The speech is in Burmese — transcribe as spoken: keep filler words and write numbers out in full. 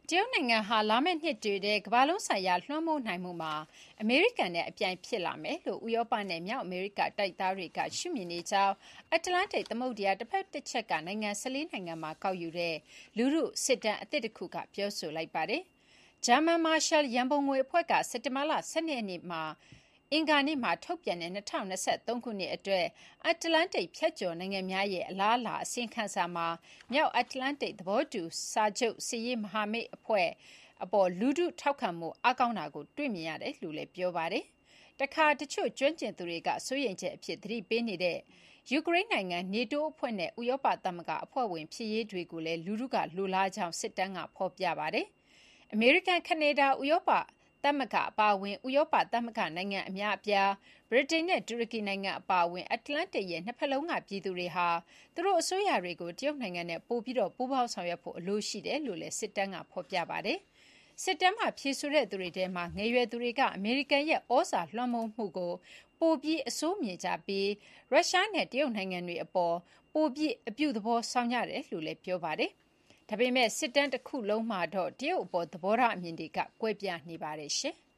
တရုတ်နိုင်ငံဟာလာမယ့်နှစ်တွေထဲကမ္ဘာလုံးဆိုင်ရာလွှမ်းမိုးနိုင်မှုမှာအမေရိကန်နဲ့အပြိုင်ဖြစ်လာမယ်လို့ဥရောပနဲ့မြောက်အမေရိကတိုက်သားတွေကရှုမြင်နေကြောင်းအတ္တလန္တိတ်သမုဒ္ဒရာတစ်ဖက်တစ်ချက်ကနိုင်ငံ၁၄နိုင်ငံမှာကောက်ယူတဲ့လူထုစစ်တမ်းအသစ်တစ်ခုကပြောဆိုလိုက်ပါတယ်။ ဂျာမန်မာရှယ်ရန်ပုံငွေအဖွဲ့ကစက်တင်ဘာလ၁၂ရက်နေ့မှာအင်္ဂါနေ့မှာထုတ်ပြန်တဲ့၂၀၂၃ခုနှစ်အတွက်အတ္တလန္တိတ်ဖြတ်ကျော်နိုင်ငံများရဲ့အလားအလာအစီရင်ခံစာမှာမြောက်အတ္တလန္တိတ်သဘောတူစာချုပ်စစ်ရေးမဟာမိတ်အဖွဲ့အပေါ်လူထုထောက်ခံမှုအားကောင်းတာကိုတွေ့မြင်ရတယ်လို့လည်းပြောပါတယ်။တခါတချို့ကျွမ်းကျင်သူတွေကစိုးရိမ်ချက်အဖြစ်သတိပေးနေတဲ့ယူကရိန်းနိုင်ငံနေတိုးအဖွဲ့နဲ့ဥရောပသမဂ္ဂအဖွဲ့ဝင်ဖြစ်ရေးတွေကိုလည်းလူထုကလိုလားကြောင်းစစ်တမ်းကဖော်ပြပါတယ်။အမေရိကန်ကနေဒါဥရောပသမဂ္ဂအပါအဝင်ဥရောပသမဂ္ဂနိုင်ငံအများအပြားဗြိတိန်နဲ့တူရကီနိုင်ငံအပါအဝင်အတ္တလန္တိတ်ရဲ့နှစ်ဖက်လုံးကပြည်သူတွေဟာသူတို့အစိုးရတွေကိုတရုတ်နိုင်ငံနဲ့ပိုပြီးပူးပေါင်းဆောင်ရွက်ဖို့အလိုရှိတယ်လို့လည်းစစ်တမ်းကဖော်ပြပါတယ်။စစ်တမ်းမှာဖြေဆိုတဲ့သူတွေထဲမှာငယ်ရွယ်သူတွေကအမေရိကန်ရဲ့ဩဇာလွှမ်းမိုးမှုကိုပိုပြီးအဆိုးမြင်ကြပြီးရုရှားနဲ့တရုတ်နိုင်ငံတွေအပေါ်ပိုပြီးအပြုသဘောဆောင်ကြတယ်လို့လည်းပြောပါတယ်။ဒါပေမဲ့စစ်တမ်းတစ်ခုလုံးမှာတော့တရုတ်အပေါ်သဘောထားအမြင်တွေကကွဲပြားနေပါတယ်ရှင်။